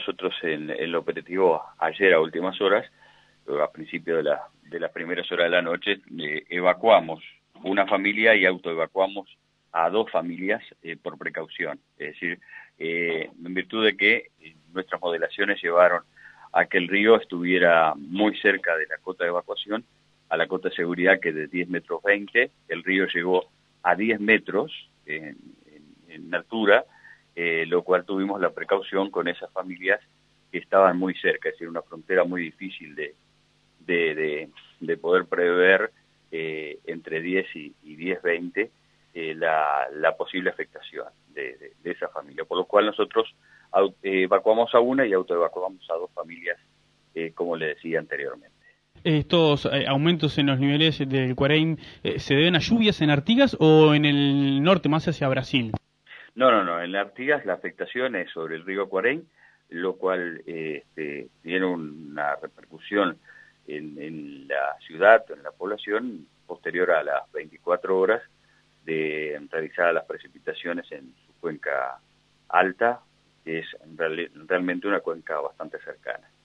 nosotros en el operativo ayer a últimas horas, a principio de las primeras horas de la noche, evacuamos una familia y autoevacuamos a 2 familias por precaución. Es decir, en virtud de que nuestras modelaciones llevaron a que el río estuviera muy cerca de la cota de evacuación, a la cota de seguridad, que de 10 metros 20, el río llegó a 10 metros en altura, lo cual tuvimos la precaución con esas familias que estaban muy cerca, es decir, una frontera muy difícil de poder prever entre 10 y 10-20 la posible afectación de esa familia, por lo cual nosotros evacuamos a una y autoevacuamos a 2 familias, como le decía anteriormente. ¿Estos aumentos en los niveles del Cuareim se deben a lluvias en Artigas o en el norte, más hacia Brasil? No, en Artigas la afectación es sobre el río Cuareim, lo cual tiene una repercusión en la ciudad, en la población, posterior a las 24 horas de realizar las precipitaciones en su cuenca alta, que es realmente una cuenca bastante cercana.